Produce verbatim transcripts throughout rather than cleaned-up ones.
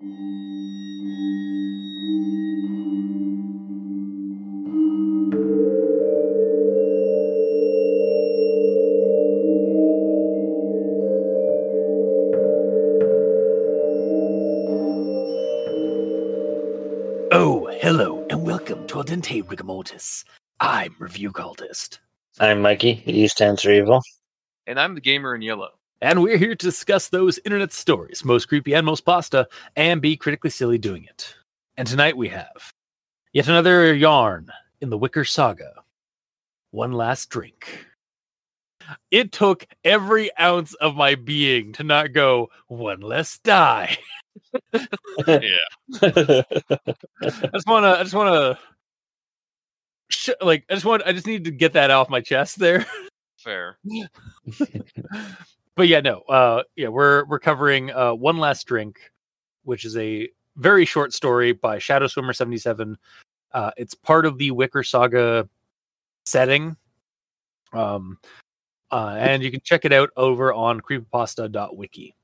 Oh, hello, and welcome to Al Dente Rigamortis. I'm Review Cultist. I'm Mikey, the E stands for evil. And I'm the gamer in yellow. And we're here to discuss those internet stories, most creepy and most pasta, and be critically silly doing it. And tonight we have yet another yarn in the Wicker Saga. One last drink. It took every ounce of my being to not go, one less die. Yeah. I just want to, I just want to, sh- like, I just want, I just need to get that off my chest there. Fair. But yeah, no, uh, yeah, we're, we're covering, uh, One Last Drink, which is a very short story by Shadow Swimmer seventy-seven. Uh, it's part of the Wicker Saga setting. Um, uh, and you can check it out over on creepypasta dot wiki.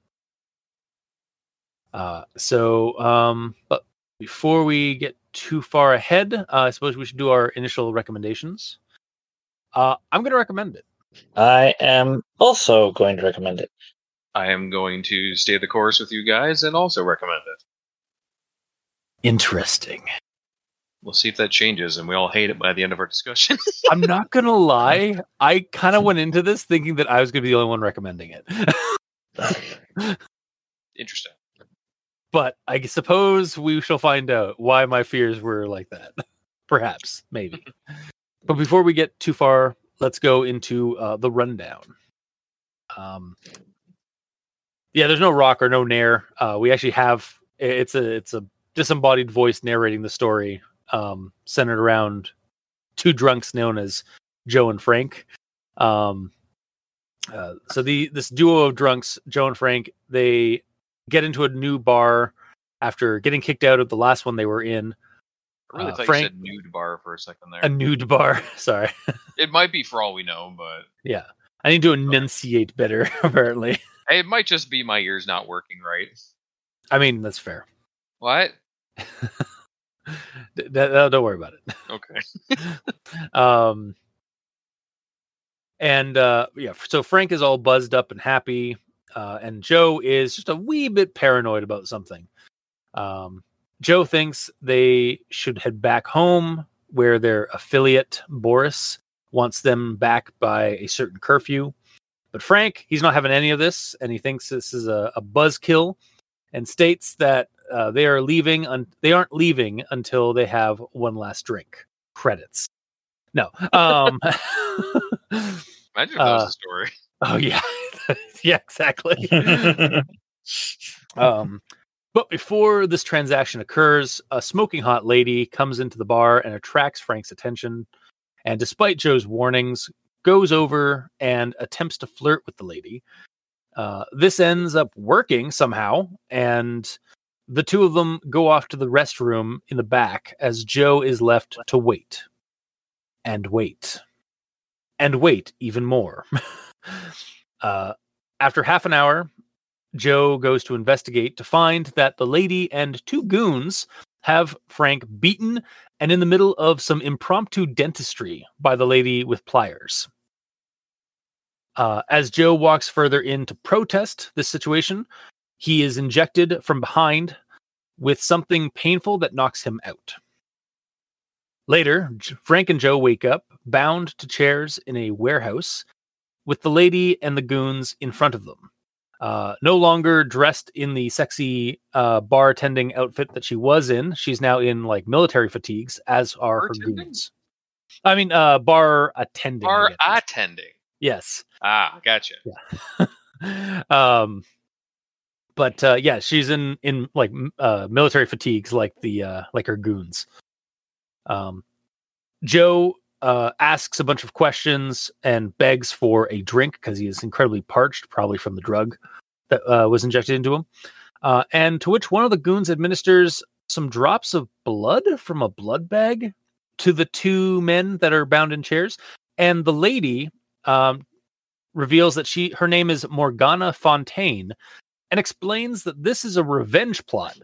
Uh, so, um, but before we get too far ahead, uh, I suppose we should do our initial recommendations. Uh, I'm going to recommend it. I am also going to recommend it. I am going to stay the course with you guys and also recommend it. Interesting. We'll see if that changes and we all hate it by the end of our discussion. I'm not going to lie. I kind of went into this thinking that I was going to be the only one recommending it. Interesting. But I suppose we shall find out why my fears were like that. Perhaps, maybe. But before we get too far, let's go into uh, the rundown. Um, yeah, there's no Rock or no Nair. Uh, we actually have it's a it's a disembodied voice narrating the story, um, centered around two drunks known as Joe and Frank. Um, uh, so the this duo of drunks, Joe and Frank, they get into a new bar after getting kicked out of the last one they were in. I really uh, thought Frank, you said nude bar for a second there. A nude bar. Sorry. It might be for all we know, but... Yeah. I need to enunciate better, apparently. It might just be my ears not working right. I mean, that's fair. What? D- d- don't worry about it. Okay. um, and, uh, yeah, so Frank is all buzzed up and happy. Uh, and Joe is just a wee bit paranoid about something. Um, Joe thinks they should head back home where their affiliate, Boris, wants them back by a certain curfew. But Frank, he's not having any of this, and he thinks this is a, a buzzkill and states that uh, they are leaving. Un- they aren't leaving until they have one last drink. Credits. No. Um, Imagine if that uh, was the story. Oh, yeah. Yeah, exactly. um, but before this transaction occurs, a smoking hot lady comes into the bar and attracts Frank's attention. And despite Joe's warnings, goes over and attempts to flirt with the lady. Uh, this ends up working somehow, and the two of them go off to the restroom in the back as Joe is left to wait. And wait. And wait even more. uh, after half an hour, Joe goes to investigate to find that the lady and two goons have Frank beaten and in the middle of some impromptu dentistry by the lady with pliers. Uh, as Joe walks further in to protest this situation, he is injected from behind with something painful that knocks him out. Later, Frank and Joe wake up, bound to chairs in a warehouse, with the lady and the goons in front of them. Uh, no longer dressed in the sexy uh, bartending outfit that she was in. She's now in like military fatigues, as are her goons. I mean, uh, bar attending. Bar attending. Yes. Ah, gotcha. Yeah. um, but uh, yeah, she's in in like uh, military fatigues, like the uh, like her goons. Um, Joe uh, asks a bunch of questions and begs for a drink because he is incredibly parched, probably from the drug that uh, was injected into him. Uh, and to which one of the goons administers some drops of blood from a blood bag to the two men that are bound in chairs. And the lady um, reveals that she her name is Morgana Fontaine and explains that this is a revenge plot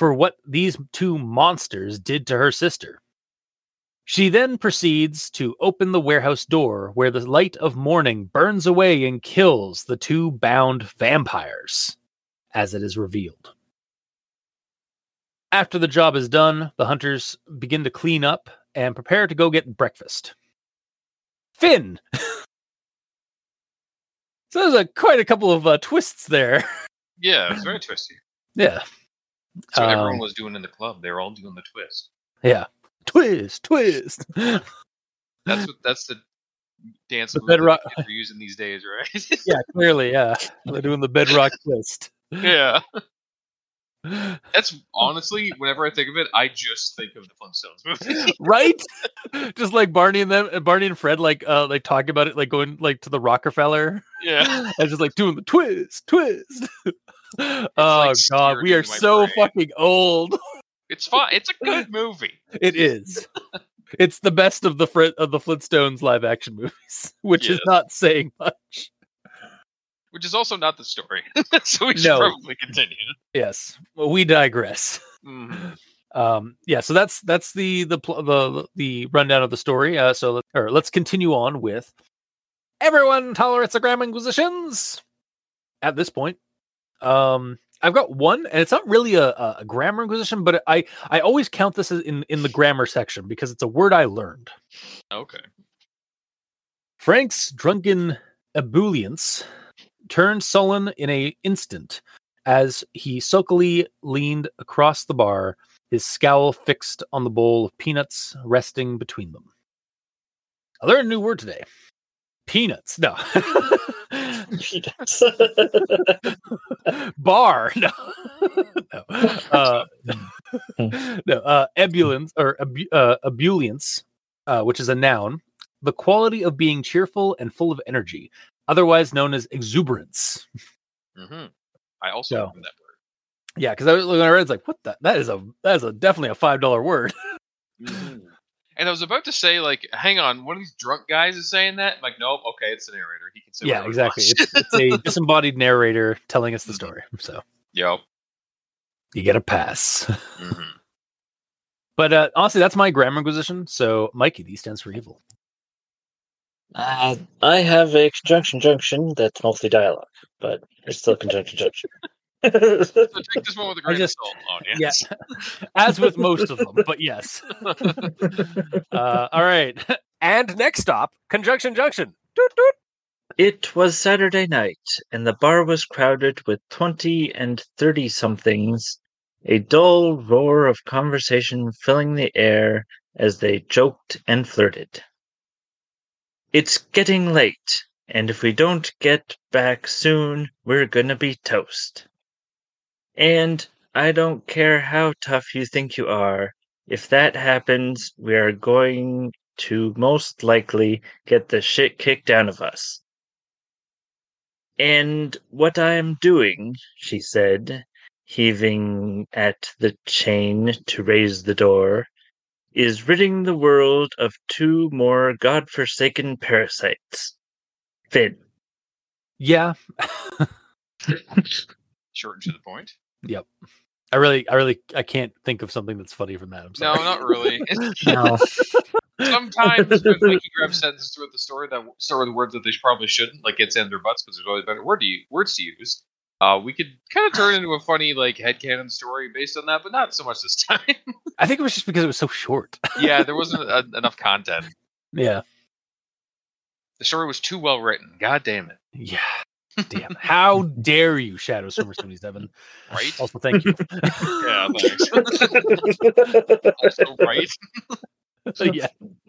for what these two monsters did to her sister. She then proceeds to open the warehouse door where the light of morning burns away and kills the two bound vampires, as it is revealed. After the job is done, the hunters begin to clean up and prepare to go get breakfast. Finn! So there's a, quite a couple of uh, twists there. Yeah, it was very twisty. Yeah. That's what Um, everyone was doing in the club. They were all doing the twist. Yeah. Twist, twist. That's what. That's the dance The move that bedrock- kids are using these days, right? Yeah, clearly, yeah. They're doing the bedrock twist. Yeah. That's honestly, whenever I think of it, I just think of the Flintstones movie. Right? Just like Barney and them, and Barney and Fred, like, uh, like talking about it, like going like to the Rockefeller, Yeah. and just like doing the twist, twist. Oh like God, seared we are into my so brain. fucking old. It's fun. It's a good movie. It is. It's the best of the Fred of the Flintstones live action movies, which is Yes. not saying much. Which is also not the story. So we should No. probably continue. Yes, well, we digress. Mhm. Um, yeah, so that's that's the the pl- the the rundown of the story. Uh, so let, or let's continue on with everyone tolerates the Grammar Inquisitions. At this point, um, I've got one, and it's not really a, a, a grammar inquisition, but I I always count this as in in the grammar section because it's a word I learned. Okay. Frank's drunken ebullience turned sullen in a instant as he sulkily leaned across the bar, his scowl fixed on the bowl of peanuts resting between them. I learned a new word today. Peanuts. No. Bar. No. No. Uh, no. Uh, ebullience or ebu- uh, ebullience, uh, which is a noun, the quality of being cheerful and full of energy, otherwise known as exuberance. hmm I also So- remember that word. Yeah, because I was when I read, it, it's like, what the? That is a that is a definitely a five dollar word. And I was about to say, like, hang on, one of these drunk guys is saying that. I'm like, nope, okay, it's the narrator. He can say Yeah, whatever he exactly. wants. It's, it's a disembodied narrator telling us the story, so Yep. you get a pass. hmm But uh, honestly, that's my grammar inquisition. So, Mikey, D stands for evil. Uh, I have a conjunction junction that's mostly dialogue, but it's still conjunction junction. So take this one with a grain just- of salt, audience. Yeah, as with most of them, but yes. Uh, all right, and next stop, conjunction junction. Doot, doot. It was Saturday night, and the bar was crowded with twenty and thirty somethings, a dull roar of conversation filling the air as they joked and flirted. It's getting late, and if we don't get back soon, we're gonna be toast. And I don't care how tough you think you are, if that happens, we are going to most likely get the shit kicked out of us. And what I am doing, she said, heaving at the chain to raise the door, is ridding the world of two more godforsaken parasites. Finn. Yeah, Short and to the point. I really, I really, I can't think of something that's funny from that. I'm No, sorry. not really. No. Sometimes when Mikey grabs sentences throughout the story that start with words that they probably shouldn't, like gets in their butts, because there's always better word to use, words to use. Uh, we could kind of turn into a funny like headcanon story based on that, but not so much this time. I think it was just because it was so short. Yeah, there wasn't a, enough content. Yeah, The story was too well written. God damn it! yeah. Damn! How dare you, Shadow Swimmer seventy-seven? Right? Also, thank you. Yeah, thanks. Also, right? yeah.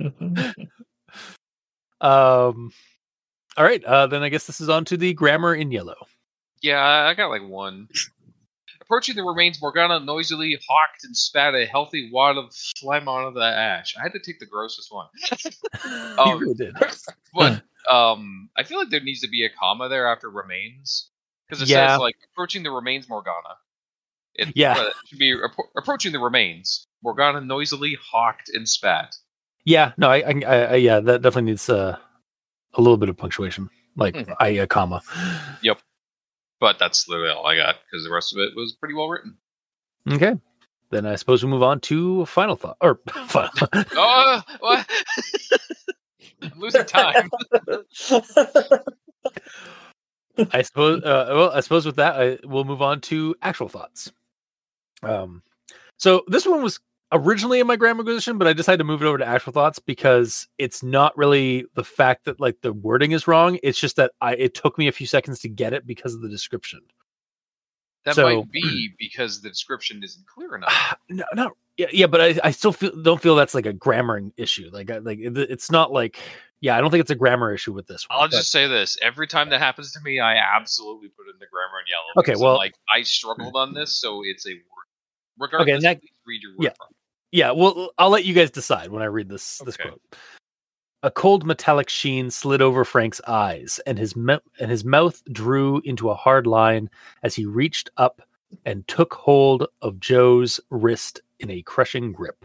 Um. All right. Uh. Then I guess this is on to the grammar in yellow. Yeah, I got like one. Approaching the remains, Morgana noisily hawked and spat a healthy wad of phlegm onto the ash. I had to take the grossest one. you Um, really did. But um, I feel like there needs to be a comma there after remains, because it Yeah. says like approaching the remains, Morgana. It, Yeah. uh, it should be appro- approaching the remains. Morgana noisily hawked and spat. Yeah. No. I. I. I, I yeah. That definitely needs uh, a little bit of punctuation, like Mhm. I a comma. But that's literally all I got because the rest of it was pretty well written. Okay. then I suppose we move on to final thought or final. Oh, what? I'm losing time. I suppose. Uh, well, I suppose with that, I, we'll move on to actual thoughts. Um, so this one was originally in my grammar position, but I decided to move it over to actual thoughts because it's not really the fact that like the wording is wrong. It's just that I it took me a few seconds to get it because of the description. That So- might be because the description isn't clear enough. no, not yeah, yeah, but I, I still feel don't feel that's like a grammar issue. Like, I, like it, it's not like yeah, I don't think it's a grammar issue with this one. I'll but- just say this: every time that happens to me, I absolutely put it in the grammar in yellow. Okay, because I'm well- like I struggled on this, so it's a word. Regardless, Okay, next- please read your word. yeah. from it. Yeah, well, I'll let you guys decide when I read this this Okay. quote. A cold metallic sheen slid over Frank's eyes, and his me- and his mouth drew into a hard line as he reached up and took hold of Joe's wrist in a crushing grip.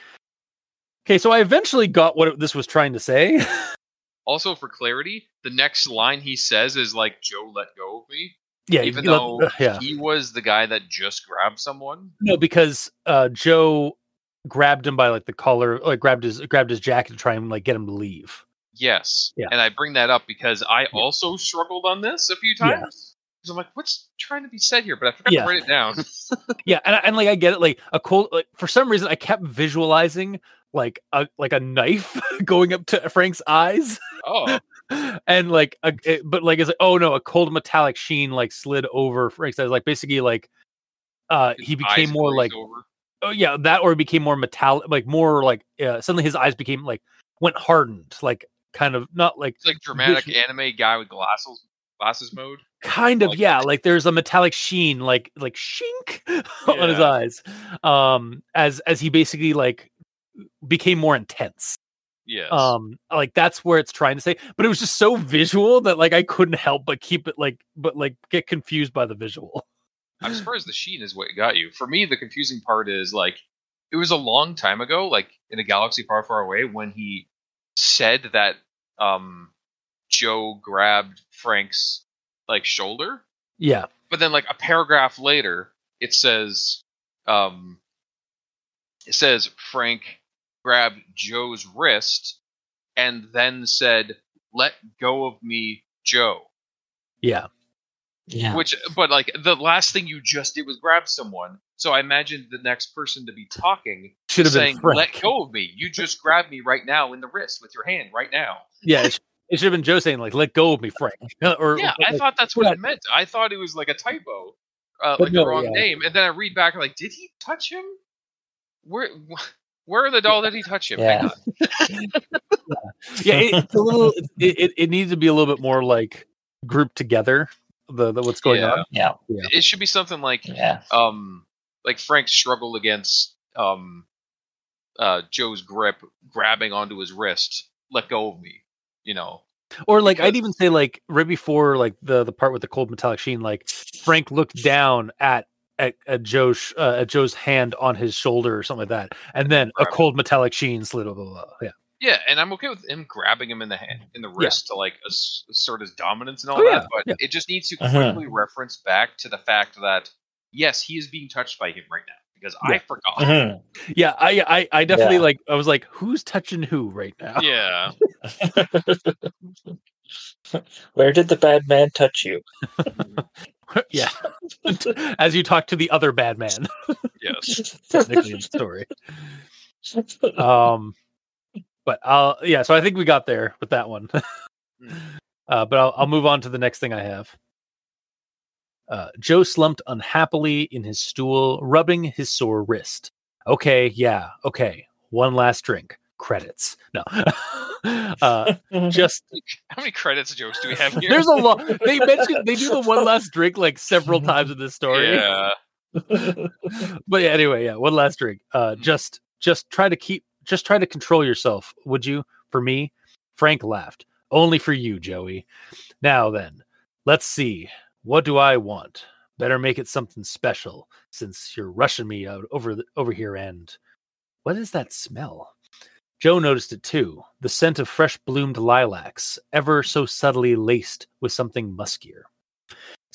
Okay, so I eventually got what it- this was trying to say. Also, for clarity, the next line he says is like, "Joe, let go of me," yeah, even you let- though uh, yeah, he was the guy that just grabbed someone. no, because uh, Joe grabbed him by like the collar, like grabbed his grabbed his jacket to try and like get him to leave. Yes, Yeah. and I bring that up because I also struggled on this a few Yeah. times. Because I'm like, what's trying to be said here? But I forgot Yeah. to write it down. Yeah, and and like I get it. Like a cold, like for some reason, I kept visualizing like a like a knife going up to Frank's eyes, Oh, and like, a, it, but like it's like, oh no, a cold metallic sheen like slid over Frank's eyes. Like basically, like uh, he his became eyes more like, glazed over. oh yeah, that or he became more metallic, like more like uh, suddenly his eyes became like went hardened, like kind of not like It's like dramatic visual- anime guy with glasses, glasses mode. kind of like- yeah, like there's a metallic sheen, like like shink on his Yeah. eyes, um, as as he basically like became more intense. Yes. Um, like that's where it's trying to say, but it was just so visual that like I couldn't help but keep it like, but like get confused by the visual. I'm surprised the sheen is what got you. For me, the confusing part is like it was a long time ago, like in a galaxy far, far away, when he said that um Joe grabbed Frank's like shoulder. Yeah, But then like a paragraph later, it says um it says Frank grabbed Joe's wrist and then said, "Let go of me, Joe." yeah, Yeah. Which, but like the last thing you just did was grab someone. So I imagined the next person to be talking should have been saying, Frank. "Let go of me. You just grabbed me right now in the wrist with your hand right now." Yeah, it, sh- it should have been Joe saying like, "Let go of me, Frank." or Yeah, I like, thought that's what yeah. it meant. I thought it was like a typo, uh, But like no, the wrong yeah. name. And then I read back, like, did he touch him? Where, where in the doll did he touch him? Hang Yeah. on. yeah, it, it's a little. It, it it needs to be a little bit more like grouped together. The, the what's going Yeah. on. Yeah. It should be something like, Yeah. um, like Frank struggled against um, uh, Joe's grip, grabbing onto his wrist. Let go of me. You know. Or like I'd Because- even say like right before like the the part with the cold metallic sheen, like Frank looked down at at, at Joe's uh, at Joe's hand on his shoulder or something like that, and then a Right. cold metallic sheen slid over. Blah, blah, blah. Yeah, Yeah, and I'm okay with him grabbing him in the hand, in the wrist to like ass- assert his dominance and all Oh, that. yeah, But yeah. it just needs to Uh-huh. quickly reference back to the fact that yes, he is being touched by him right now because I Yeah. forgot. Mhm. yeah. I I, I definitely Yeah. like. I was like, who's touching who right now? Yeah, Where did the bad man touch you? yeah. As you talk to the other bad man, yes. technically in the story. Um, but I'll yeah. So I think we got there with that one. uh, but I'll I'll move on to the next thing I have. Uh, Joe slumped unhappily in his stool, rubbing his sore wrist. Okay, yeah, okay. One last drink. Credits. No. uh, just How many credits jokes do we have here? there's a lot. They mentioned they do the one last drink like several times in this story. Yeah, But yeah, anyway, yeah, one last drink. Uh, just just try to keep, just try to control yourself, would you? For me, Frank laughed. Only for you, Joey. Now then, let's see. What do I want? Better make it something special, since you're rushing me out over the, over here. And what is that smell? Joe noticed it too. The scent of fresh bloomed lilacs, ever so subtly laced with something muskier.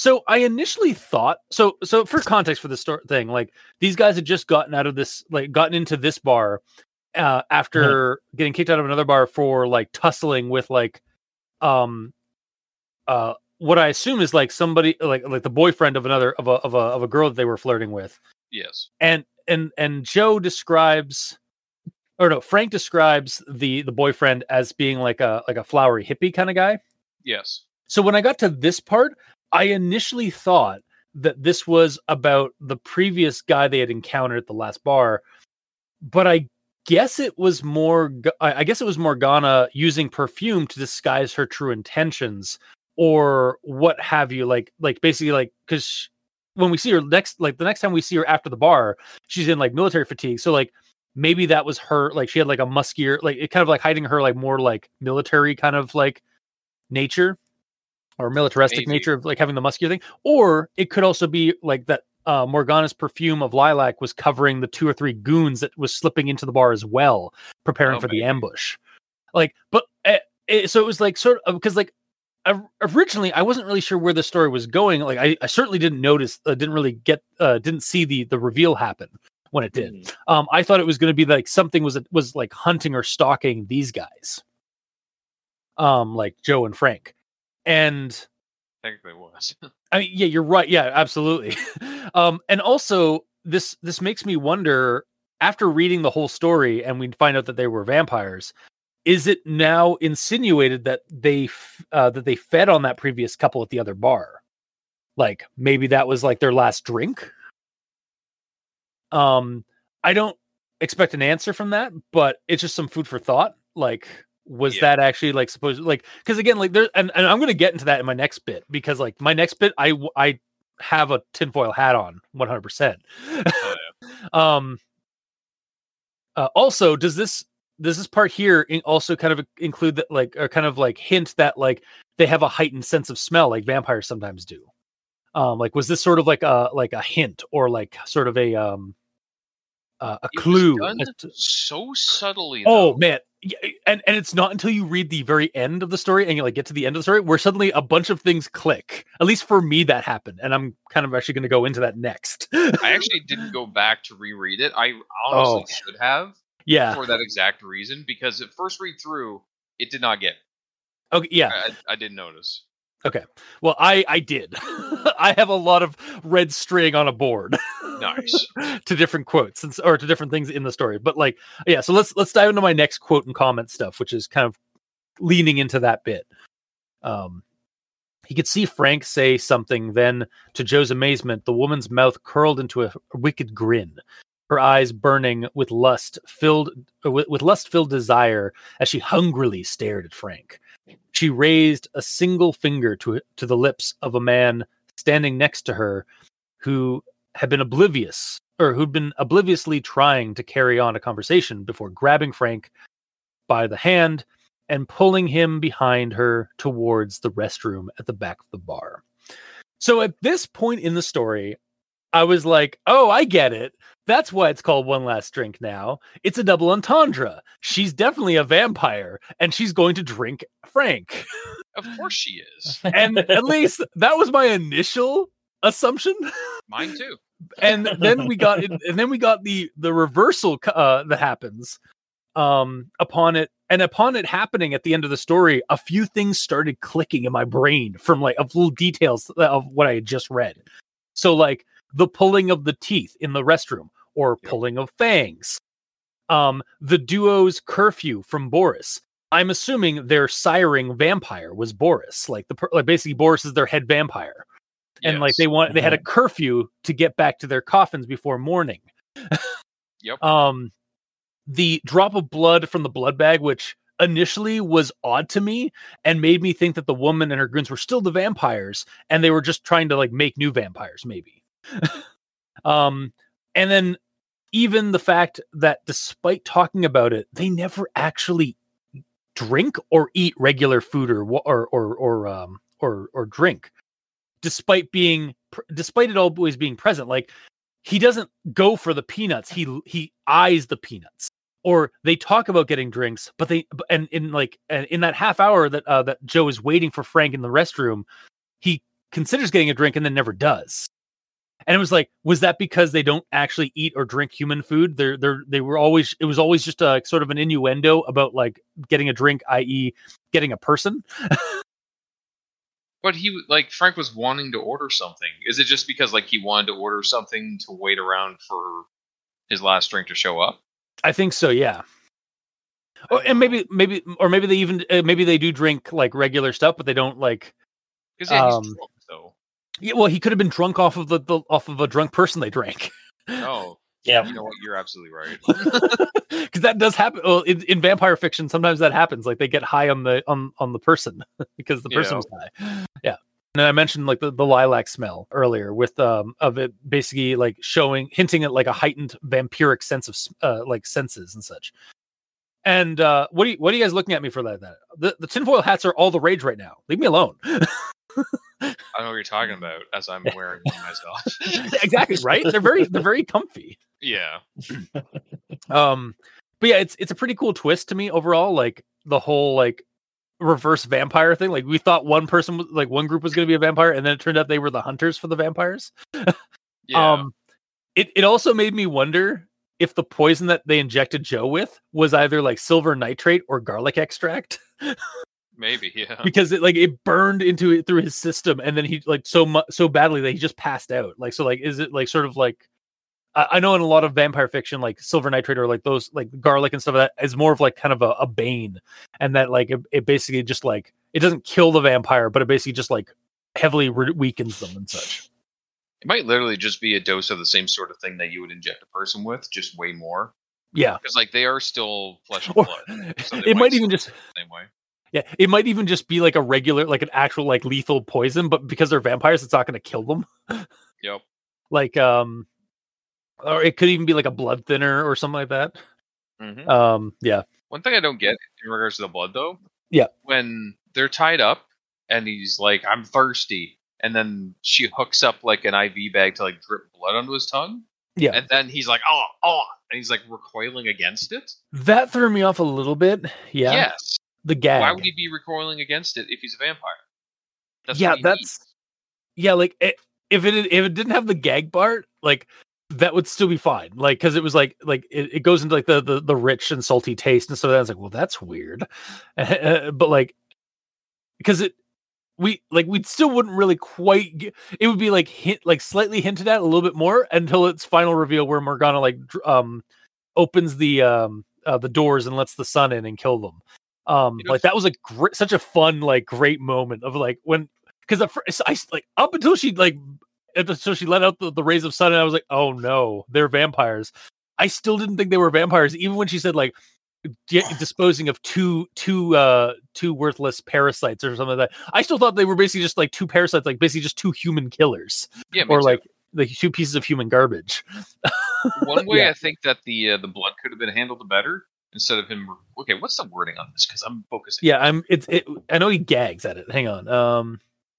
So I initially thought so. So for context for the story thing, like these guys had just gotten out of this, like gotten into this bar uh, after mm-hmm. getting kicked out of another bar for like tussling with like, um, uh, what I assume is like somebody like like the boyfriend of another of a of a of a girl that they were flirting with. Yes. And and and Joe describes, or no, Frank describes the the boyfriend as being like a like a flowery hippie kind of guy. Yes. So when I got to this part, I initially thought that this was about the previous guy they had encountered at the last bar, but I guess it was more. I guess it was Morgana using perfume to disguise her true intentions, or what have you. Like, like basically, like because when we see her next, like the next time we see her after the bar, she's in like military fatigue. So like maybe that was her. Like she had like a muskier, like it kind of like hiding her like more like military kind of like nature. Or militaristic Maybe. nature of like having the muscular thing, or it could also be like that uh, Morgana's perfume of lilac was covering the two or three goons that was slipping into the bar as well, preparing oh, for maybe. the ambush. Like, but uh, it, so it was like sort of because like I, originally I wasn't really sure where the story was going. Like I, I certainly didn't notice, uh, didn't really get, uh, didn't see the the reveal happen when it did. Mm. Um, I thought it was going to be like something was was like hunting or stalking these guys, um, like Joe and Frank. And technically was. I mean, yeah, you're right. Yeah, absolutely. um, and also this this makes me wonder, after reading the whole story and we find out that they were vampires, is it now insinuated that they uh, that they fed on that previous couple at the other bar? Like maybe that was like their last drink. Um, I don't expect an answer from that, but it's just some food for thought. Like, was yeah. that actually like supposed like because again like there and, and I'm gonna get into that in my next bit because like my next bit I I have a tinfoil hat on one hundred percent. Oh, yeah. um uh, also does this does this part here in also kind of include that like or kind of like hint that like they have a heightened sense of smell like vampires sometimes do? Um like was this sort of like a like a hint or like sort of a um uh, a it clue was done to, so subtly oh though. man. Yeah, and, and it's not until you read the very end of the story and you like get to the end of the story where suddenly a bunch of things click. At least for me, that happened, and I'm kind of actually going to go into that next. I actually didn't go back to reread it. I honestly oh. should have, yeah, for that exact reason. Because at first read through, it did not get. Okay, yeah, I, I didn't notice. Okay, well, I I did. I have a lot of red string on a board. Nice. To different quotes and, or to different things in the story, but like, yeah. So let's let's dive into my next quote and comment stuff, which is kind of leaning into that bit. Um, he could see Frank say something. Then, to Joe's amazement, the woman's mouth curled into a wicked grin, her eyes burning with lust, filled with, with lust-filled desire as she hungrily stared at Frank. She raised a single finger to to the lips of a man standing next to her, who had been oblivious, or who'd been obliviously trying to carry on a conversation before grabbing Frank by the hand and pulling him behind her towards the restroom at the back of the bar. So at this point in the story, I was like, oh, I get it. That's why it's called One Last Drink now. It's a double entendre. She's definitely a vampire, and she's going to drink Frank. Of course she is. And at least that was my initial assumption. Mine too. And then we got and then we got the the reversal uh, that happens um, upon it, and upon it happening at the end of the story, a few things started clicking in my brain from like of little details of what I had just read. So like the pulling of the teeth in the restroom, or yep. pulling of fangs, um, the duo's curfew from Boris. I'm assuming their siring vampire was Boris, like the like basically Boris is their head vampire. And yes. like they want, they had a curfew to get back to their coffins before morning. Yep. Um, the drop of blood from the blood bag, which initially was odd to me and made me think that the woman and her goons were still the vampires, and they were just trying to like make new vampires, maybe. um, and then even the fact that despite talking about it, they never actually drink or eat regular food or or or or um or or drink. Despite being, despite it always being present, like he doesn't go for the peanuts. He he eyes the peanuts, or they talk about getting drinks, but they and in like in that half hour that uh, that Joe is waiting for Frank in the restroom, he considers getting a drink and then never does. And it was like, was that because they don't actually eat or drink human food? They're they're they were always it was always just a sort of an innuendo about like getting a drink, that is, getting a person. But he like Frank was wanting to order something. Is it just because like he wanted to order something to wait around for his last drink to show up? I think so, yeah. Oh, and maybe maybe or maybe they even uh, maybe they do drink like regular stuff, but they don't like. Because yeah, he's um, drunk though. Yeah, well, he could have been drunk off of the, the off of a drunk person they drank. Oh, Yeah. you know what? You're absolutely right. Because that does happen. Well, in, in vampire fiction, sometimes that happens. Like they get high on the on, on the person because the person Yeah. was high. Yeah. And I mentioned like the, the lilac smell earlier with um of it basically like showing hinting at like a heightened vampiric sense of uh, like senses and such. And uh, what do you, what are you guys looking at me for like that? The the tinfoil hats are all the rage right now. Leave me alone. I know what you're talking about as I'm wearing one myself. Exactly right. They're very they're very comfy. Yeah. Um, but yeah, it's it's a pretty cool twist to me overall. Like the whole like reverse vampire thing. Like we thought one person was like one group was going to be a vampire, and then it turned out they were the hunters for the vampires. Yeah. Um, it it also made me wonder if the poison that they injected Joe with was either like silver nitrate or garlic extract. Maybe, yeah. Because it like it burned into it through his system, and then he like so much so badly that he just passed out. Like so, like is it like sort of like I, I know in a lot of vampire fiction, like silver nitrate or like those like garlic and stuff like that is more of like kind of a, a bane, and that like it, it basically just like it doesn't kill the vampire, but it basically just like heavily re- weakens them and such. It might literally just be a dose of the same sort of thing that you would inject a person with, just way more. Yeah, Because like they are still flesh and Or- blood. So they it might still even work just the same way. yeah, it might even just be like a regular like an actual like lethal poison, but because they're vampires, it's not going to kill them. Yep. Like um, or it could even be like a blood thinner or something like that. hmm Um, yeah, One thing I don't get in regards to the blood, though, Yeah. when they're tied up and he's like, "I'm thirsty," and then she hooks up like an I V bag to like drip blood onto his tongue, yeah. and then he's like, "Oh, oh," and he's like recoiling against it. That threw me off a little bit. Yeah, Yes. the gag. Why would he be recoiling against it if he's a vampire? That's yeah, what he that's needs. yeah. Like it, if it if it didn't have the gag part, like that would still be fine. Like because it was like like it, it goes into like the, the the rich and salty taste and so that I was like, well, that's weird. But like because it we like we still wouldn't really quite get, it would be like hint like slightly hinted at a little bit more until its final reveal where Morgana like dr- um opens the um uh, the doors and lets the sun in and kill them. Um, You know, like that was a great, such a fun, like great moment of like when, because at first I like up until she like until she let out the, the rays of sun, and I was like, oh no, they're vampires. I still didn't think they were vampires, even when she said like di- disposing of two two uh two worthless parasites or something like that. I still thought they were basically just like two parasites, like basically just two human killers, Yeah, me or too. like the two pieces of human garbage. One way Yeah. I think that the uh, the blood could have been handled better instead of him. Okay, what's the wording on this? Because I'm focusing. Yeah, I'm. It's. It, I know he gags at it. Hang on. Um.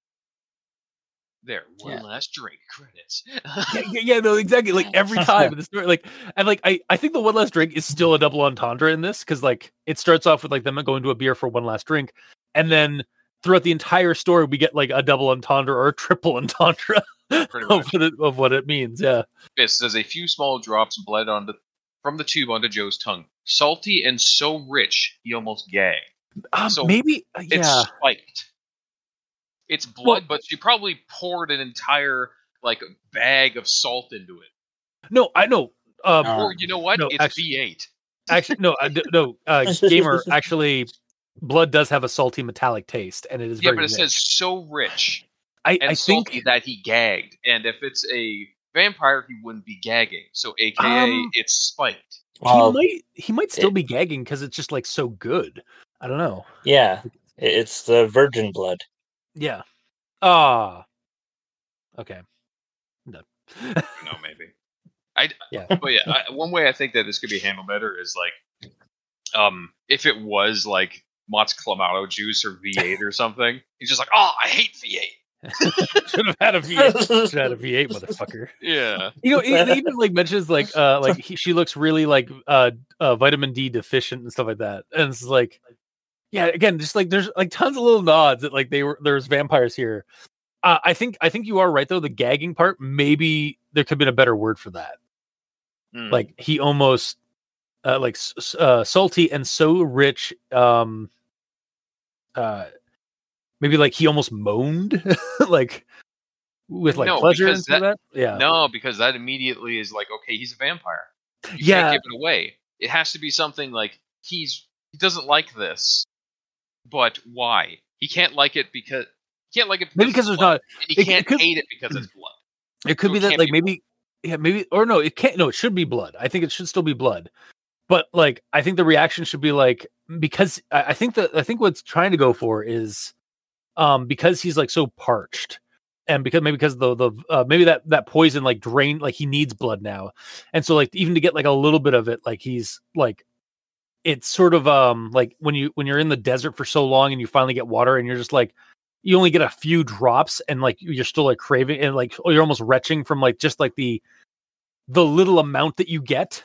There, one Yeah. last drink credits. Yeah, yeah, yeah, no, exactly. Like every time in the story, like, and like, I, I think the one last drink is still a double entendre in this because, like, it starts off with like them going to a beer for one last drink, and then throughout the entire story, we get like a double entendre or a triple entendre Pretty of much. what, it, of what it means. Yeah, It says a few small drops bled onto from the tube onto Joe's tongue, salty and so rich he almost gagged. um, So, maybe. uh, It's yeah, spiked. It's blood, but she probably poured an entire like bag of salt into it. no, I know. Um, Uh, Or you know what? no, it's actually- V eight. actually, no, I d- no. Uh, gamer, actually, blood does have a salty metallic taste, and it is Yeah, very but it rich. says so rich I, and I salty think. that he gagged. And if it's a vampire, he wouldn't be gagging. So, A K A, Um, it's spiked. Well, he might he might still it- be gagging because it's just like so good. I don't know. yeah, i- it's the virgin blood. Yeah. Ah. Okay. No. No, maybe. I Yeah. But yeah, I, one way I think that this could be handled better is like, um, if it was like Mott's Clamato juice or V eight or something. He's just like, oh, I hate V eight. Should have had a V eight. Should have had a V eight, motherfucker. Yeah. You know, he, he even like mentions like uh like he, she looks really like uh, uh vitamin D deficient and stuff like that, and it's like, yeah, again, just like there's like tons of little nods that like they were there's vampires here. uh, I think I think you are right though. The gagging part, maybe there could have been a better word for that. Mm. Like he almost uh, like uh, salty and so rich. Um, uh, maybe like he almost moaned, like with like No, pleasure because into that- that. Yeah, No, because that immediately is like, okay, he's a vampire. You Yeah. can't give it away. It has to be something like he's he doesn't like this, but why? He can't like it because he can't like it because maybe because it's there's blood, not. and he it- it can't could- hate it because it's blood. It could So be it that can't like be maybe yeah maybe or no it can't no it should be blood. I think it should still be blood. But like I think the reaction should be like because I, I think that I think what's trying to go for is um because he's like so parched and because maybe because the the uh, maybe that that poison like drain like he needs blood now. And so like even to get like a little bit of it like he's like it's sort of um like when you when you're in the desert for so long and you finally get water and you're just like you only get a few drops and like you're still like craving and like you're almost retching from like just like the the little amount that you get.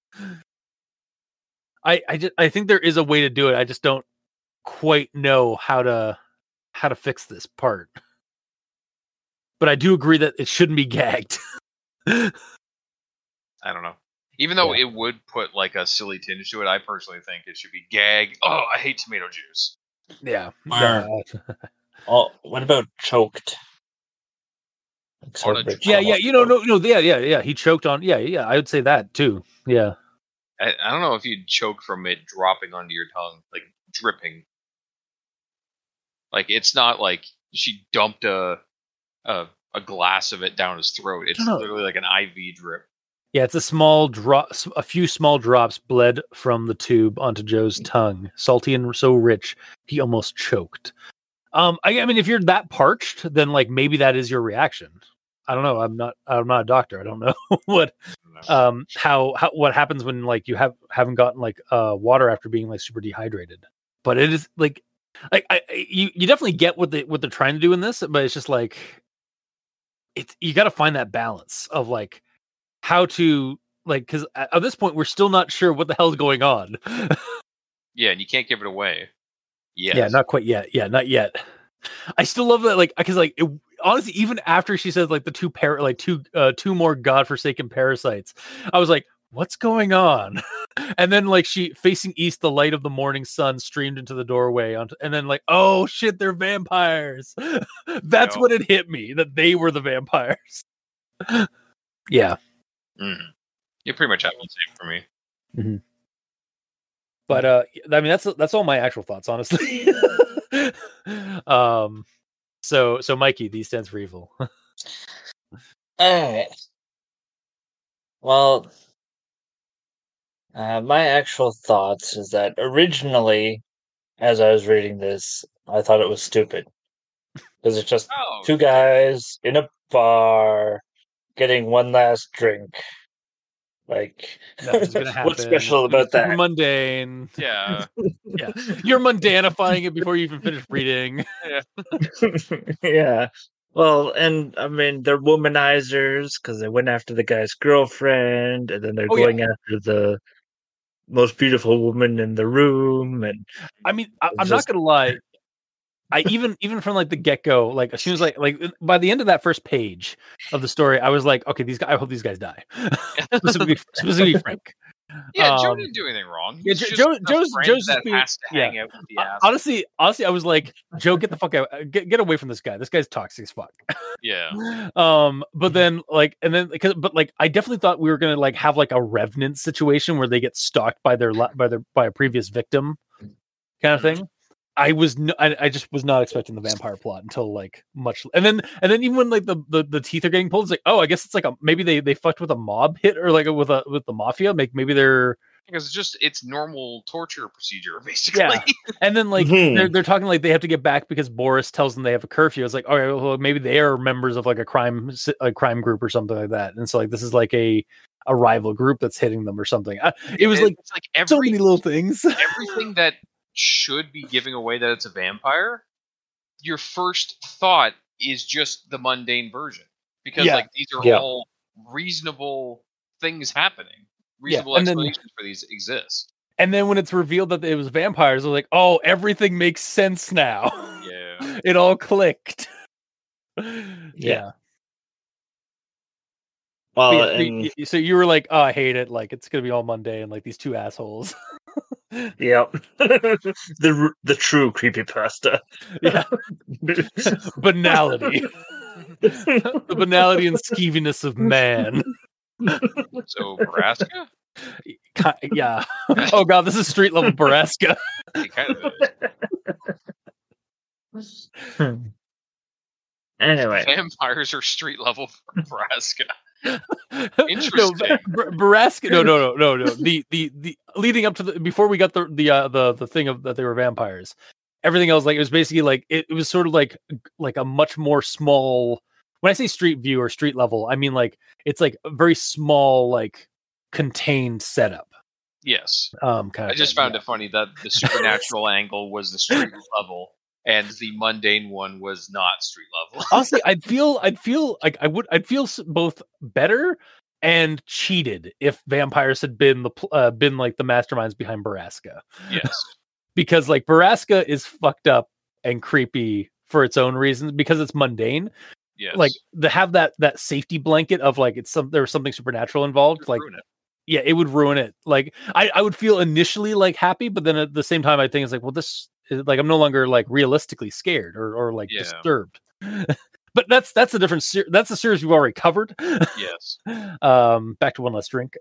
I I just I think there is a way to do it. I just don't quite know how to how to fix this part. But I do agree that it shouldn't be gagged. I don't know. Even though Yeah. it would put like a silly tinge to it, I personally think it should be gag. Oh, I hate tomato juice. Yeah. Or- Yeah. Oh, what about choked? Like On a so rich Yeah, and yeah, you know, no, no, yeah, yeah, yeah. He choked on. Yeah, yeah. I would say that too. Yeah, I, I don't know if you'd choke from it dropping onto your tongue, like dripping. Like it's not like she dumped a a, a glass of it down his throat. It's No, no. literally like an I V drip. yeah. It's a small drop. A few small drops bled from the tube onto Joe's tongue, salty and so rich he almost choked. Um, I, I mean, if you're that parched, then like maybe that is your reaction. I don't know. I'm not. I'm not a doctor. I don't know what um how how what happens when like you have haven't gotten like uh water after being like super dehydrated. But it is like like I I- you you definitely get what they what they're trying to do in this, but it's just like it's you got to find that balance of like how to like because at, at this point we're still not sure what the hell's going on. Yeah, and you can't give it away. Yes. Yeah, not quite yet. Yeah, not yet. I still love that, like, because like it, honestly, even after she says like the two par like two uh two more godforsaken parasites, I was like, what's going on? And then like she facing east, the light of the morning sun streamed into the doorway, onto, and then like, oh shit, they're vampires. That's No. what it hit me that they were the vampires. Yeah, Mhm. You pretty much have the same for me. but uh, I mean that's that's all my actual thoughts, honestly. um, so so Mikey, these stands for evil. Alright. Well, uh, my actual thoughts is that originally, as I was reading this, I thought it was stupid. Because it's just Oh, two guys in a bar getting one last drink. Like, Nothing's gonna happen. what's special It's gonna be about that? super mundane. yeah. Yeah, you're mundanifying it before you even finish reading. Yeah. Well, and I mean, they're womanizers because they went after the guy's girlfriend, and then they're Oh, yeah. going after the most beautiful woman in the room. And I mean, I, It's I'm just- not gonna lie. I even even from like the get go, like as soon as like like by the end of that first page of the story, I was like, okay, these guys. I hope these guys die. specifically, specifically Frank. Yeah, Joe Um, didn't do anything wrong. yeah, He's Jo- just Joe- a Joe's- friend Joe's just that being- has to yeah. hang out with the Uh, ass. honestly, honestly, I was like, Joe, get the fuck out, get get away from this guy. This guy's toxic as fuck. Yeah. Um, but then like, and then because, but like, I definitely thought we were gonna like have like a revenant situation where they get stalked by their la- by their by a previous victim, kind of thing. I was no, I, I just was not expecting the vampire plot until like much, and then and then even when like the, the the teeth are getting pulled, it's like, oh, I guess it's like a maybe they they fucked with a mob hit or like with a with the mafia. Make maybe they're Because it's just it's normal torture procedure, basically. Yeah. and then like Mhm. they're they're talking like they have to get back because Boris tells them they have a curfew. It's like, all right, well maybe they are members of like a crime a crime group or something like that, and so like this is like a a rival group that's hitting them or something. I, it was like it's like every, so many little things. everything that should be giving away that it's a vampire. Your first thought is just the mundane version because Yeah. like these are Yeah. all reasonable things happening. Reasonable and then- explanations for these exist. And then when it's revealed that it was vampires, they're like, oh, everything makes sense now. Yeah. It all clicked. yeah. Well, Yeah, and so, so you were like, "Oh, I hate it. Like it's gonna be all mundane. Like these two assholes." yep, the the true creepypasta. Yeah, banality, the banality and skeeviness of man. So Nebraska? Yeah. Oh god, this is street level Nebraska. It kind of is. Anyway, vampires are street level for Nebraska. No, Interesting. Nebraska. No, no, no, no, no. The the the leading up to the before we got the the uh, the the thing of that they were vampires. Everything else, like it was basically like it, it was sort of like like a much more small. When I say street view or street level, I mean like it's like a very small, like contained setup. Yes. Um, kind I of just thing, found yeah. it funny that the supernatural angle was the street level, and the mundane one was not street level. Honestly, I'd feel I'd feel like I would I'd feel s- both better and cheated if vampires had been the pl- uh, been like the masterminds behind Baraska. Yes. Because like Baraska is fucked up and creepy for its own reasons because it's mundane. Yes. Like to have that that safety blanket of like it's some there was something supernatural involved. Like Ruin it. yeah, it would ruin it. Like I, I would feel initially like happy, but then at the same time I think it's like, well, this is like I'm no longer like realistically scared or or like Yeah. disturbed. But that's that's a different ser- that's a series we've already covered. Yes. Um, back to One Less Drink.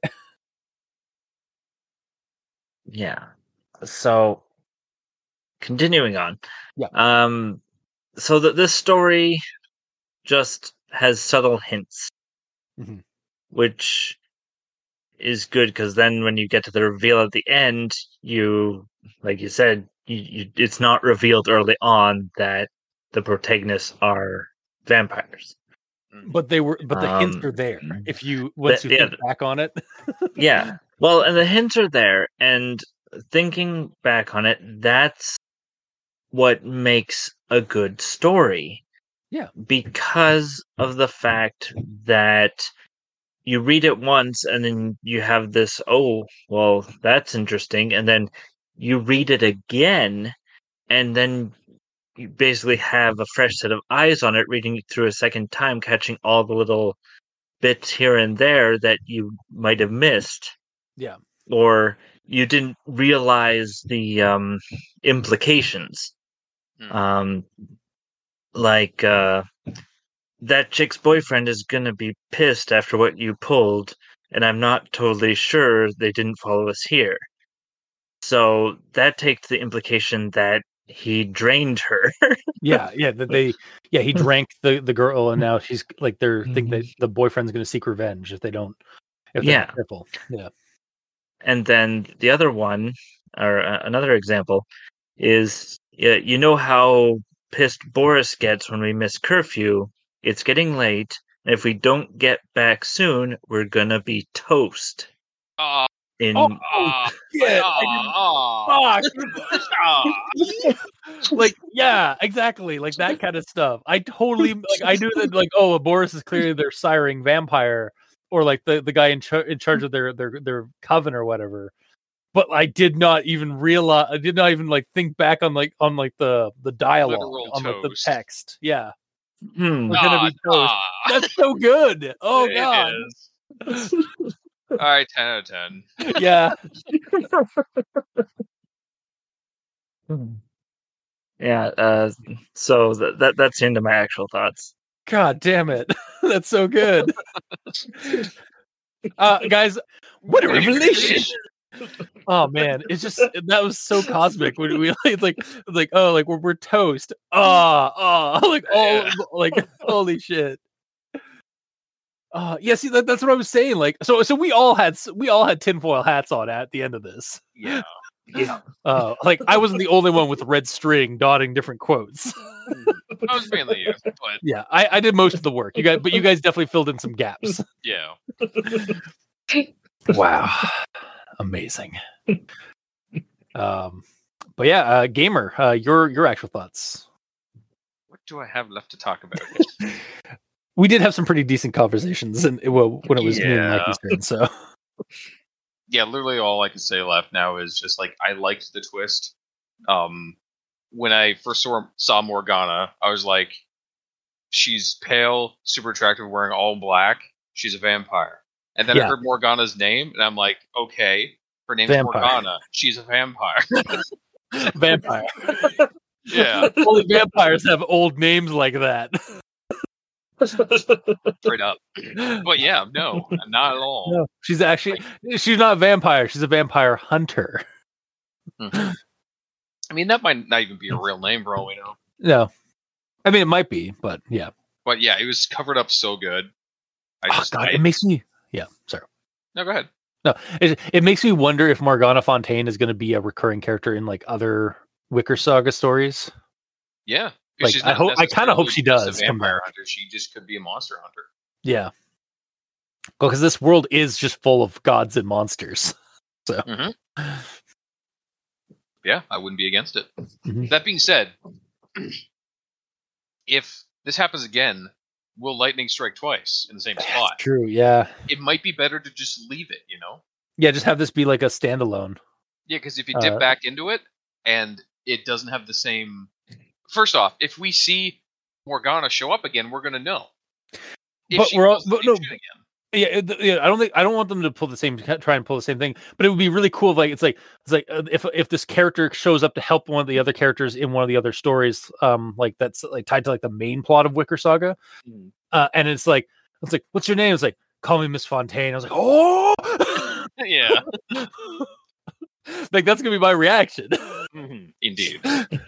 yeah. So, continuing on. Yeah. Um. So that this story just has subtle hints, Mhm. which is good because then when you get to the reveal at the end, you, like you said, you, you, it's not revealed early on that the protagonists are vampires. But they were, but the hints Um, are there. If you once the- you yeah, think back on it, Yeah. Well, and the hints are there, and thinking back on it, that's what makes a good story. Yeah. Because of the fact that you read it once and then you have this, oh, well, that's interesting. And then you read it again, and then you basically have a fresh set of eyes on it, reading it through a second time, catching all the little bits here and there that you might have missed. yeah, Or you didn't realize the um, implications. Hmm. Um, like, uh, that chick's boyfriend is going to be pissed after what you pulled, and I'm not totally sure they didn't follow us here. So that takes the implication that he drained her. yeah, yeah. That they, yeah, he drank the the girl, and now she's like they're think that the boyfriend's going to seek revenge if they don't, if they're Yeah. not careful. Yeah, And then the other one, or uh, another example, is uh, you know how pissed Boris gets when we miss curfew? It's getting late, and if we don't get back soon, we're gonna be toast. Ah, In Oh, ah, shit, ah, fuck. ah. Like yeah, exactly, like that kind of stuff. I totally like. I knew that like oh, Boris is clearly their siring vampire, or like the, the guy in, char- in charge of their their their coven or whatever. But I did not even realize. I did not even like think back on like on like the the dialogue Literal on like the toast. text. Yeah, hmm, we're gonna be Ah, toast. ah. That's so good. Oh It god. is. All right, ten out of ten. Yeah. yeah. Uh, so th- that that's into my actual thoughts. God damn it. That's so good. Uh guys, what a revelation. Oh man, it's just that was so cosmic when we like like like oh like we're we're toast. Ah, ah like oh Yeah. like holy shit. Uh yeah, see that, that's what I was saying. Like so so we all had we all had tinfoil hats on at the end of this. Yeah. Yeah. Uh like I wasn't the only one with red string dotting different quotes. That was mainly you, but Yeah, I, I did most of the work. You guys but you guys definitely filled in some gaps. yeah. Wow. Amazing. Um but yeah, uh Gamer, uh your your actual thoughts. What do I have left to talk about? We did have some pretty decent conversations and well when it was me and Yeah. Mikey's turn, so Yeah, literally all I can say left now is just like I liked the twist. Um, when I first saw, saw Morgana, I was like, she's pale, super attractive, wearing all black. She's a vampire. And then Yeah. I heard Morgana's name, and I'm like, okay, her name's Vampire. Morgana. She's a vampire. Vampire. Yeah, Only vampires have old names like that. straight up. But yeah, no, not at all. No, she's actually she's not a vampire. She's a vampire hunter. Mhm. I mean, that might not even be a real name for all we know. No, I mean it might be, but yeah. But yeah, it was covered up so good. I Oh, just, God, I, it makes me. Yeah, sorry. no, go ahead. No, it it makes me wonder if Morgana Fontaine is going to be a recurring character in like other Wicker Saga stories. Yeah, 'cause Like, she's I not hope- I kinda hope necessarily she just does a come vampire back. hunter. She just could be a monster hunter. Yeah, well, because this world is just full of gods and monsters. So, Mhm. Yeah, I wouldn't be against it. Mhm. That being said, if this happens again, will lightning strike twice in the same spot? true. Yeah, It might be better to just leave it, you know? yeah. Just have this be like a standalone. Yeah, because if you dip Uh, back into it and it doesn't have the same. First off, if we see Morgana show up again, we're gonna know. If But she we're all- pulls the but same no, shit again. Yeah, it- yeah. I don't think I don't want them to pull the same try and pull the same thing, but it would be really cool if like it's like it's like uh, if if this character shows up to help one of the other characters in one of the other stories, um, like that's like tied to like the main plot of Wicker Saga, Mhm. uh, and it's like it's like what's your name? It's like call me Miss Fontaine. I was like, oh, Yeah, like that's gonna be my reaction. Mhm. Indeed.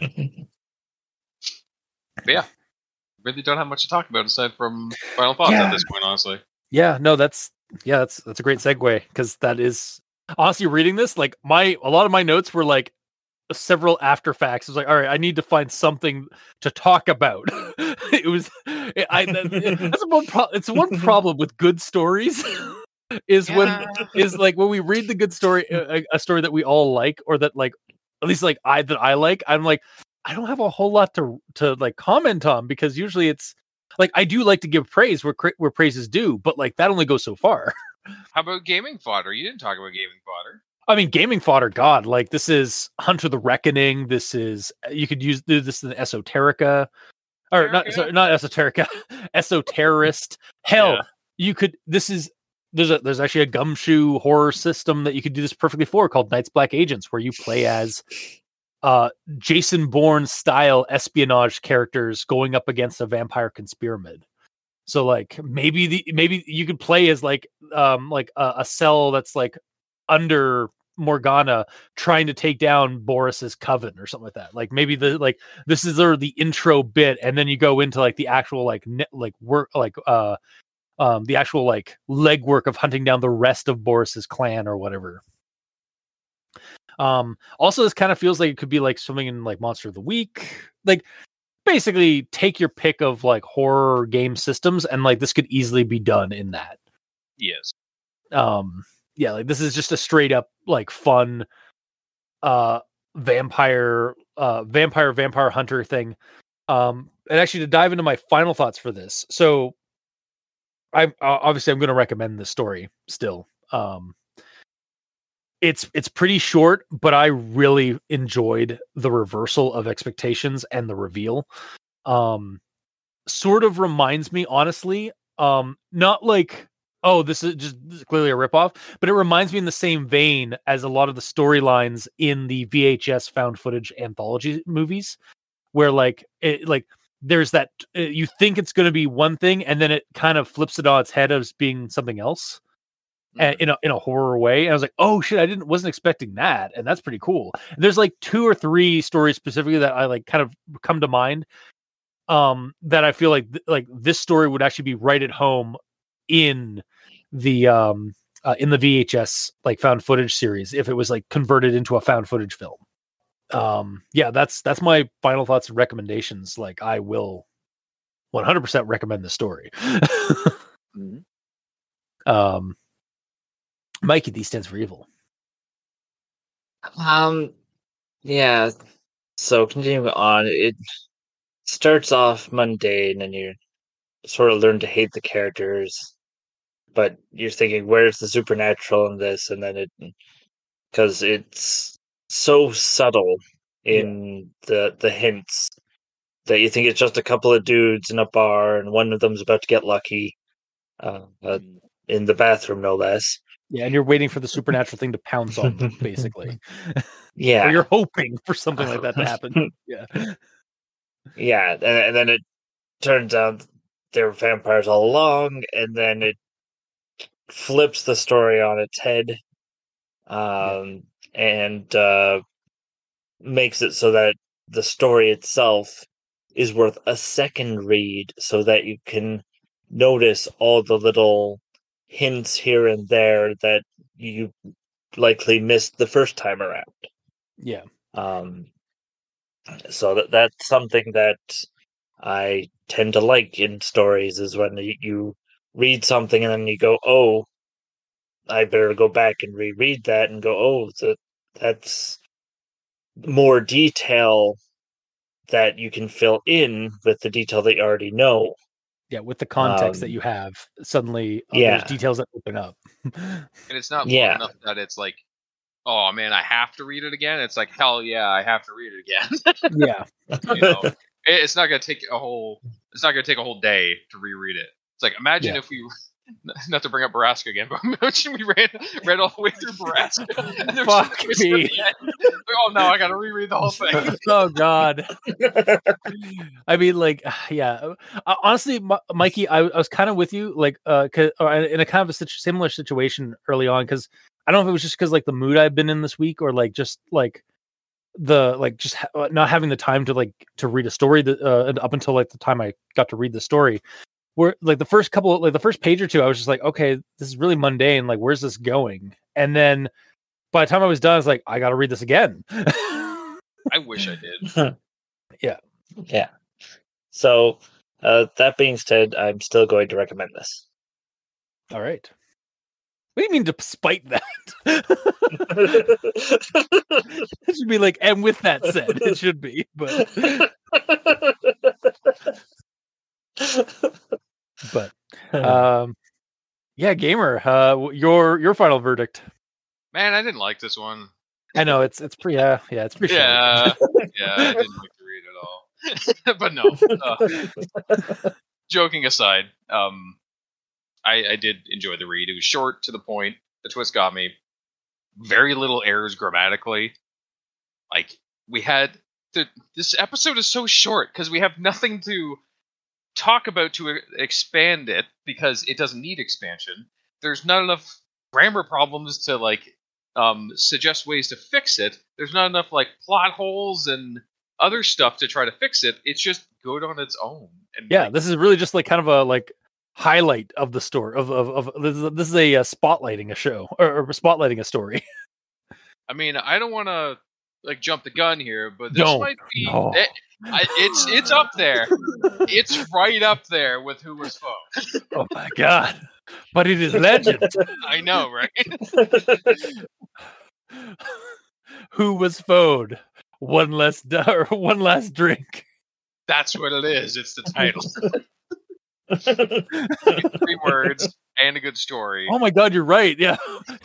But yeah, really don't have much to talk about aside from final thoughts Yeah. at this point, honestly. Yeah, no, that's yeah, that's that's a great segue because that is honestly reading this like my a lot of my notes were like several after facts. It was like, all right, I need to find something to talk about. It was, it, I that, that's one pro- it's one problem with good stories is when Yeah. is like when we read the good story, a, a story that we all like, or that like at least like I that I like. I'm like, I don't have a whole lot to to like comment on because usually it's like I do like to give praise where cra- where praise is due, but like that only goes so far. How about gaming fodder? You didn't talk about gaming fodder. I mean, gaming fodder, God, like this is Hunter the Reckoning. This is you could use do this in Esoterica, or not Esoterica? sorry, not Esoterica, Esoterrorist. Hell, Yeah. you could. This is there's a there's actually a gumshoe horror system that you could do this perfectly for called Night's Black Agents, where you play as uh Jason Bourne style espionage characters going up against a vampire conspiramid. So like maybe the maybe you could play as like um like a, a cell that's like under Morgana trying to take down Boris's coven or something like that. Like maybe the like this is the, the intro bit, and then you go into like the actual like ne- like work like uh um the actual like legwork of hunting down the rest of Boris's clan or whatever. Um also this kind of feels like it could be like something in like Monster of the Week. Like basically take your pick of like horror game systems and like this could easily be done in that. Yes. Um yeah, like this is just a straight up like fun uh vampire uh vampire vampire hunter thing. Um and actually to dive into my final thoughts for this. So I uh, obviously I'm going to recommend this story still. Um it's it's pretty short, but I really enjoyed the reversal of expectations and the reveal. Um sort of reminds me honestly um not like oh, this is just this is clearly a ripoff, but it reminds me in the same vein as a lot of the storylines in the V H S found footage anthology movies, where like it like there's that uh, you think it's going to be one thing, and then it kind of flips it on its head as being something else, and in a in a horror way. And I was like, oh shit, I didn't wasn't expecting that, and that's pretty cool. And there's like two or three stories specifically that I like kind of come to mind, um, that I feel like th- like this story would actually be right at home in the um uh, in the V H S like found footage series if it was like converted into a found footage film. Um yeah, that's that's my final thoughts and recommendations. Like I will one hundred percent recommend the story. Mm-hmm. um Mikey, D stands for evil. Um, yeah. So continuing on, it starts off mundane, and you sort of learn to hate the characters, but you're thinking, where's the supernatural in this? And then it, because it's so subtle in the the hints that you think it's just a couple of dudes in a bar, and one of them's about to get lucky, uh, uh, in the bathroom, no less. Yeah, and you're waiting for the supernatural thing to pounce on them, basically. Yeah. Or you're hoping for something like that to happen. Yeah. Yeah, and, and then it turns out they're vampires all along, and then it flips the story on its head, um, yeah. and uh, makes it so that the story itself is worth a second read, so that you can notice all the little hints here and there that you likely missed the first time around. Yeah. Um, so that that's something that I tend to like in stories, is when you, you read something and then you go, oh, I better go back and reread that and go, oh, that that's more detail that you can fill in with the detail that you already know. Yeah, with the context um, that you have, suddenly uh, yeah. there's details that open up. And it's not yeah. long enough that it's like, oh man, I have to read it again. It's like, hell yeah, I have to read it again. Yeah. You know, it's not gonna take a whole. It's not gonna take a whole day to reread it. It's like, imagine Yeah. if we, not to bring up Baraska again, but imagine we read read all the way through Baraska. And there's Fuck a twist at me. the end. Like, oh no, I gotta reread the whole thing. Oh God. I mean, like, yeah. Uh, honestly, M- Mikey, I, I was kind of with you, like, uh, cause, or in a kind of a situ- similar situation early on, because I don't know if it was just because like the mood I've been in this week, or like just like the like just ha- not having the time to like to read a story that uh, up until like the time I got to read the story. Where like the first couple, like the first page or two, I was just like, okay, this is really mundane. Like, where's this going? And then by the time I was done, I was like, I got to read this again. I wish I did. Yeah. Yeah. So, uh, that being said, I'm still going to recommend this. All right. What do you mean, despite that? It should be like, and with that said, it should be. But, but, um, yeah, Gamer, uh, your your final verdict. Man, I didn't like this one. I know it's it's pretty. Yeah, yeah, it's pretty. Yeah, yeah, I didn't like to read it all. But no, uh, joking aside, um, I, I did enjoy the read. It was short, to the point. The twist got me. Very little errors grammatically. Like, we had the, this episode is so short because we have nothing to talk about to expand it, because it doesn't need expansion. There's not enough grammar problems to like um, suggest ways to fix it. There's not enough like plot holes and other stuff to try to fix it. It's just good on its own. And Yeah, like, this is really just like kind of a like highlight of the story of of, of this, is, this is a uh, spotlighting a show or, or spotlighting a story. I mean, I don't want to like jump the gun here, but this Don't. might be No. it, I, it's it's up there. It's right up there with Who Was Foe. Oh my God! But it is legend. I know, right? Who was foed? One less du- or one last drink. That's what it is. It's the title. Three words and a good story. Oh my God, you're right. Yeah.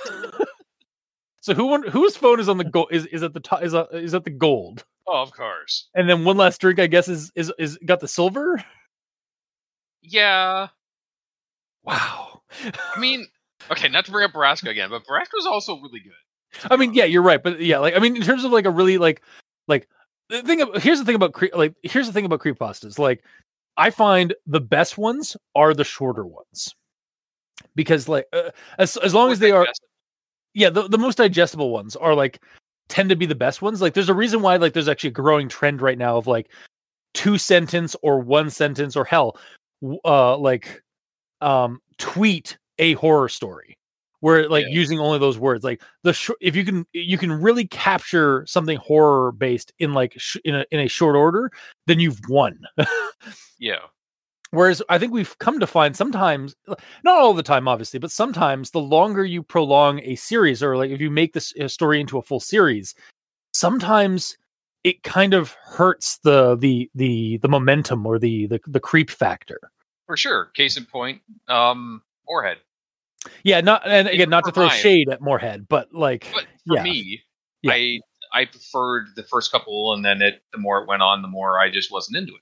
So who won, whose phone is on the gold? Is is at the top? Is uh, is at the gold? Oh, of course. And then one last drink, I guess, is is is got the silver. Yeah. Wow. I mean, okay, not to bring up Baraska again, but Baraska was also really good. I mean, yeah, you're right, but yeah, like I mean, in terms of like a really like like the thing. Of, here's the thing about cre- like here's the thing about creepypastas. Like, I find the best ones are the shorter ones, because like uh, as as long as they are, yeah, the, the most digestible ones are like tend to be the best ones. Like, there's a reason why like there's actually a growing trend right now of like two sentence or one sentence or hell, uh, like um, tweet a horror story. Where like yeah. using only those words, like the sh- if you can you can really capture something horror based in like sh- in a in a short order, then you've won. Yeah. Whereas I think we've come to find sometimes, not all the time, obviously, but sometimes the longer you prolong a series, or like if you make this story into a full series, sometimes it kind of hurts the the the the momentum or the the, the creep factor. For sure. Case in point, um, Moorhead. Yeah, not and again, not to throw mine. shade at Moorhead, but like but for yeah. me, yeah. I I preferred the first couple, and then it the more it went on, the more I just wasn't into it.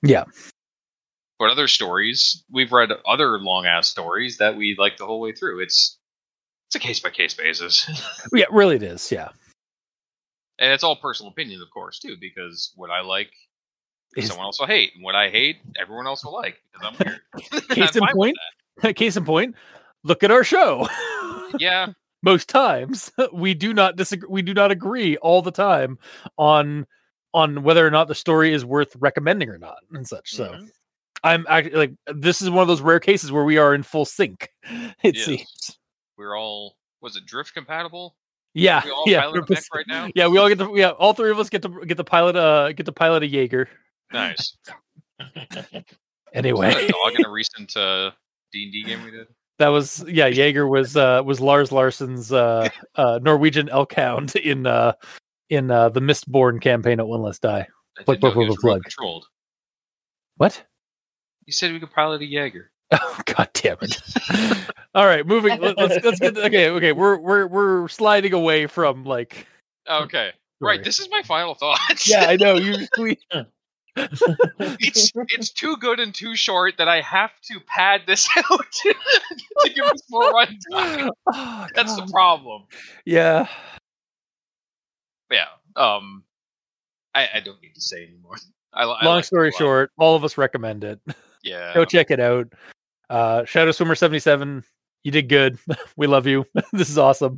Yeah. But other stories, we've read other long ass stories that we like the whole way through. It's it's a case by case basis. Yeah, really it is. Yeah. And it's all personal opinion, of course, too, because what I like, Is- someone else will hate, and what I hate, everyone else will like because I'm weird. Case I'm in fine point. with Case in point. Look at our show. that. Yeah. Most times we do not disagree. We do not agree all the time on on whether or not the story is worth recommending or not, and such. So. Mhm. I'm actually like, this is one of those rare cases where we are in full sync. It Yes. seems. We're all, was it drift compatible? Yeah, We all yeah, pilot a mech right now? yeah. We all get to, yeah, all three of us get to get to pilot uh get to pilot a Jaeger. Nice. Anyway, Was that a dog in a recent uh, D and D game we did? that was yeah. Jaeger was uh was Lars Larsson's uh uh Norwegian elk hound in uh in uh the Mistborn campaign at One Less Die. I Plug, didn't know plug, he was plug, remote plug. controlled. What? You said we could pilot a Jaeger. Oh, God damn it! All right, moving. Let, let's let's get okay. Okay, we're we're we're sliding away from like. Okay. Sorry. Right, this is my final thoughts. Yeah, I know. You we, it's it's too good and too short that I have to pad this out to, to give us more runtime. Oh, That's the God. problem. Yeah. Yeah. Um, I, I don't need to say anymore. I, I Long like story it a lot. short, all of us recommend it. Yeah. Go check it out. Uh, Shadow Swimmer seventy-seven, you did good. We love you. This is awesome.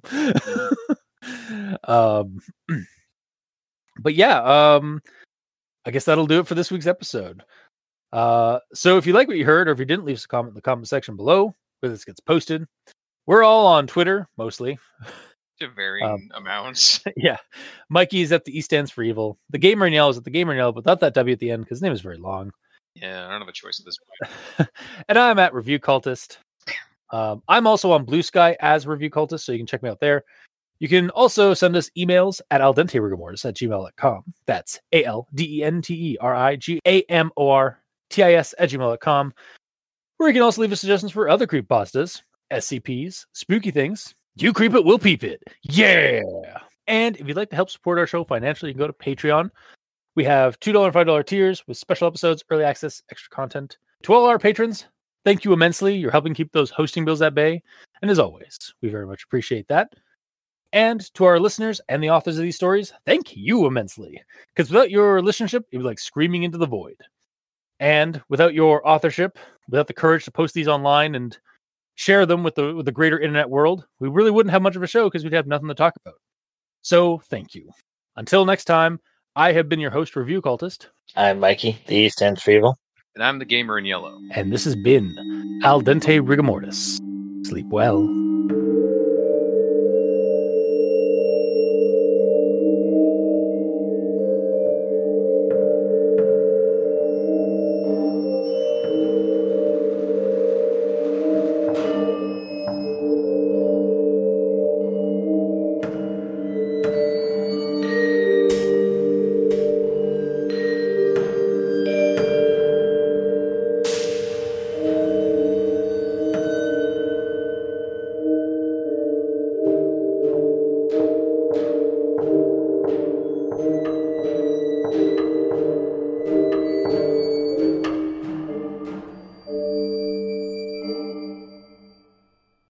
um, but yeah, um, I guess that'll do it for this week's episode. Uh, so if you like what you heard, or if you didn't, leave us a comment in the comment section below where this gets posted. We're all on Twitter, mostly. To varying Um, amounts. Yeah. Mikey's at the E stands for evil. The Gamer in Yellow is at the Gamer in Yellow, but without that W at the end because his name is very long. Yeah, I don't have a choice at this point. And I'm at Review Cultist. Um, I'm also on Blue Sky as Review Cultist, so you can check me out there. You can also send us emails at aldenterigamortis at gmail dot com. That's A L D E N T E R I G A M O R T I S at gmail dot com. Where you can also leave us suggestions for other creepypastas, S C Ps, spooky things. You creep it, we'll peep it. Yeah! And if you'd like to help support our show financially, you can go to Patreon. We have two dollars and five dollars tiers with special episodes, early access, extra content. To all our patrons, thank you immensely. You're helping keep those hosting bills at bay. And as always, we very much appreciate that. And to our listeners and the authors of these stories, thank you immensely. Because without your listenership, it would be like screaming into the void. And without your authorship, without the courage to post these online and share them with the with the greater internet world, we really wouldn't have much of a show because we'd have nothing to talk about. So thank you. Until next time, I have been your host, Review Cultist. I'm Mikey, the E stands for evil. And I'm the gamer in yellow. And this has been Al Dente Rigamortis. Sleep well.